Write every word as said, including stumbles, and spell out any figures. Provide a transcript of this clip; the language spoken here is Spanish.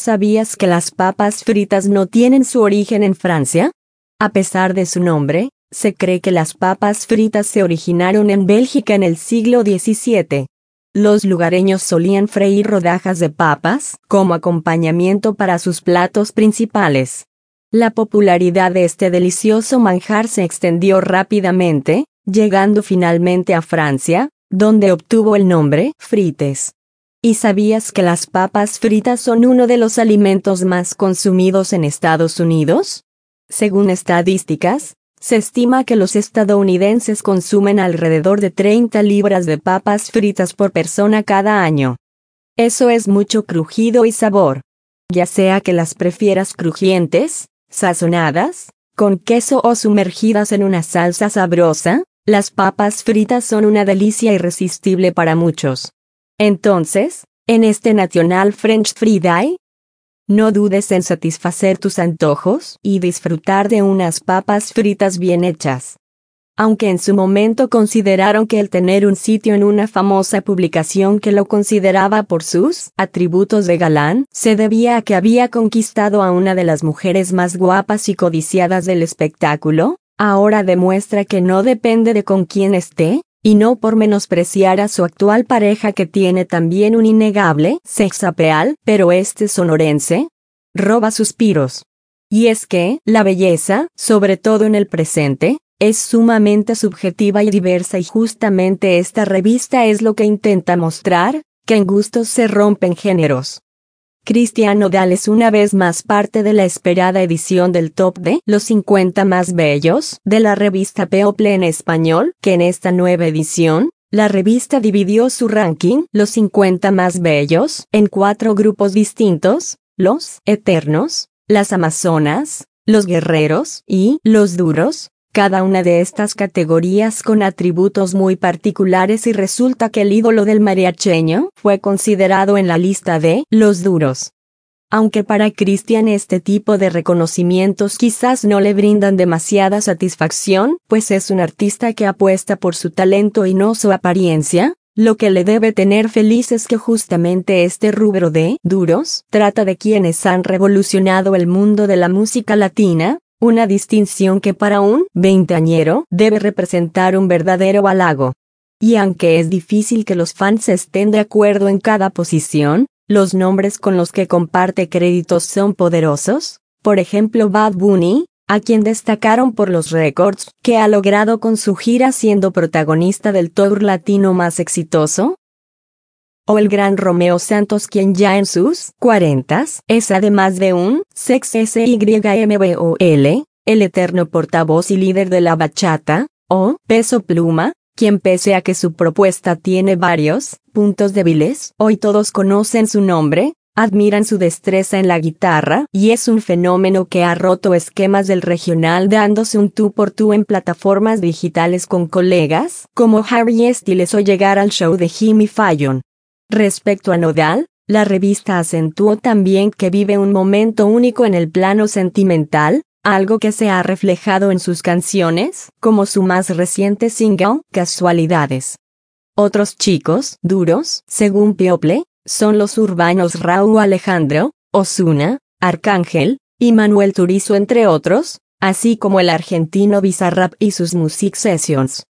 ¿Sabías que las papas fritas no tienen su origen en Francia? A pesar de su nombre, se cree que las papas fritas se originaron en Bélgica en el siglo diecisiete. Los lugareños solían freír rodajas de papas como acompañamiento para sus platos principales. La popularidad de este delicioso manjar se extendió rápidamente, llegando finalmente a Francia, donde obtuvo el nombre frites. ¿Y sabías que las papas fritas son uno de los alimentos más consumidos en Estados Unidos? Según estadísticas, se estima que los estadounidenses consumen alrededor de treinta libras de papas fritas por persona cada año. Eso es mucho crujido y sabor. Ya sea que las prefieras crujientes, sazonadas, con queso o sumergidas en una salsa sabrosa, las papas fritas son una delicia irresistible para muchos. Entonces, en este National French Fry Day, no dudes en satisfacer tus antojos y disfrutar de unas papas fritas bien hechas. Aunque en su momento consideraron que el tener un sitio en una famosa publicación que lo consideraba por sus atributos de galán, se debía a que había conquistado a una de las mujeres más guapas y codiciadas del espectáculo, ahora demuestra que no depende de con quién esté, y no por menospreciar a su actual pareja que tiene también un innegable sex appeal, pero este sonorense roba suspiros. Y es que, la belleza, sobre todo en el presente, es sumamente subjetiva y diversa y justamente esta revista es lo que intenta mostrar, que en gustos se rompen géneros. Christian Nodal es una vez más parte de la esperada edición del top de los cincuenta más bellos de la revista People en español, que en esta nueva edición, la revista dividió su ranking, los cincuenta más bellos, en cuatro grupos distintos, los eternos, las amazonas, los guerreros y los duros. Cada una de estas categorías con atributos muy particulares y resulta que el ídolo del mariacheño fue considerado en la lista de los duros. Aunque para Christian este tipo de reconocimientos quizás no le brindan demasiada satisfacción, pues es un artista que apuesta por su talento y no su apariencia, lo que le debe tener feliz es que justamente este rubro de duros trata de quienes han revolucionado el mundo de la música latina, una distinción que para un veinteañero debe representar un verdadero halago. Y aunque es difícil que los fans estén de acuerdo en cada posición, los nombres con los que comparte créditos son poderosos, por ejemplo Bad Bunny, a quien destacaron por los récords que ha logrado con su gira siendo protagonista del tour latino más exitoso, o el gran Romeo Santos quien ya en sus cuarentas es además de un sex symbol, el eterno portavoz y líder de la bachata, o Peso Pluma, quien pese a que su propuesta tiene varios puntos débiles, hoy todos conocen su nombre, admiran su destreza en la guitarra y es un fenómeno que ha roto esquemas del regional dándose un tú por tú en plataformas digitales con colegas como Harry Styles o llegar al show de Jimmy Fallon. Respecto a Nodal, la revista acentuó también que vive un momento único en el plano sentimental, algo que se ha reflejado en sus canciones, como su más reciente single, Casualidades. Otros chicos duros, según People, son los urbanos Rauw Alejandro, Ozuna, Arcángel, y Manuel Turizo entre otros, así como el argentino Bizarrap y sus Music Sessions.